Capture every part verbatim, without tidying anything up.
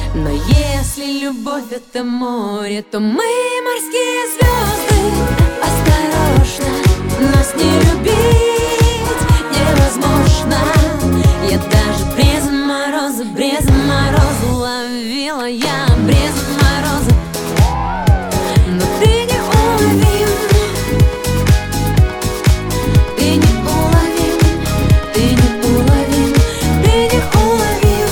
Но если любовь — это море, то мы морские звезды. Осторожно, нас не любить невозможно. Я даже бриз мороза, бриз мороза ловила я, бриз мороза. Но ты не уловим, ты не уловим, ты не уловим, ты не уловим,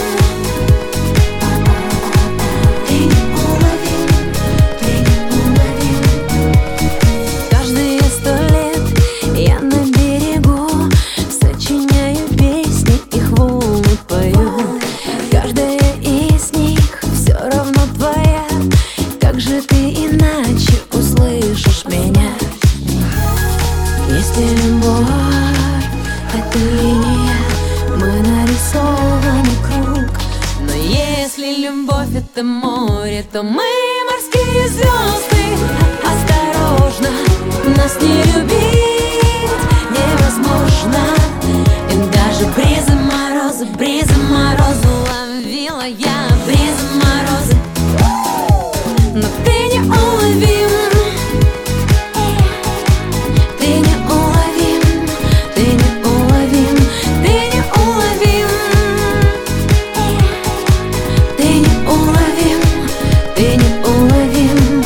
ты не уловим, ты не уловим. Каждые сто лет я на берегу сочиняю песни, их в улыбку пою. Каждая из них все равно твоя. Как же ты иначе услышишь меня? Если любовь — это линия, мы нарисованы круг. Но если любовь — это море, то мы морские звезды. Осторожно, нас не любить невозможно. И даже бризы мороза, бризы мороза ловила я, бризы мороза. Но ты не уловим, ты не уловим, ты не уловим, ты не уловим, ты не уловим, ты не уловим.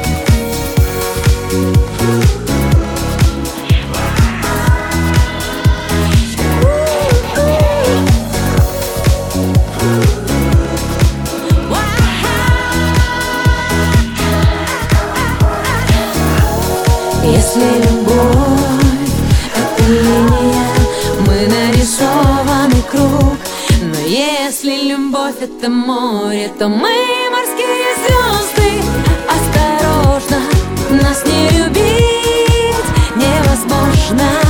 Если любовь — это линия, мы нарисованы круг. Но если любовь — это море, то мы морские звезды. Осторожно, нас не любить невозможно.